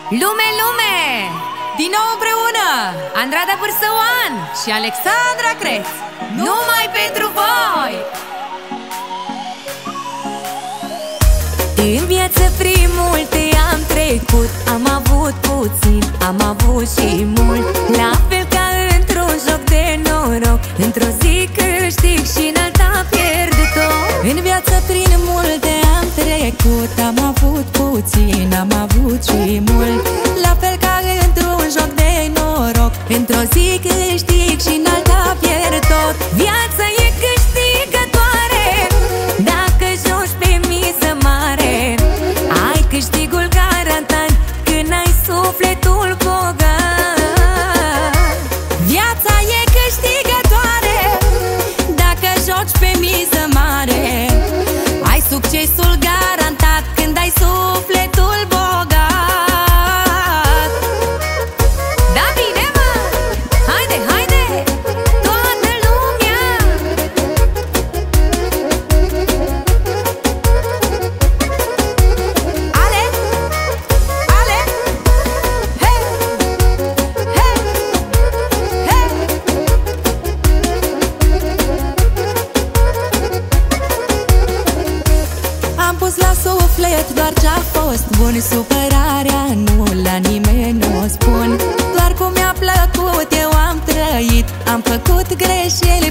Lume, lume! Din nou împreună Andrada Bârsăoan și Alexandra Creț, numai pentru voi! În viață prin multe am trecut, am avut puțin, am avut și mult. La fel ca într-un joc de noroc, într-o zi câștig și în alta pierd tot. În viață prin multe am trecut, am avut puțin, am avut și mult. La fel ca într-un joc de noroc, într-o zi câștig și în alta pierd tot. Viața e câștigătoare dacă joci pe miză mare. Ai câștigul garantat când ai sufletul bogat. Viața e câștigătoare dacă joci pe miză mare. Ai succesul garantat când ai sufletul bogat. Da, bine, mă! Haide, haide! Toată lumea! Ale, ale, hei, hei, hei. Am pus la suflet doar ce-a fost bun. Supărarea nu la nimeni nu o spun. Doar cum mi-a plăcut eu am trăit. Am făcut greșeli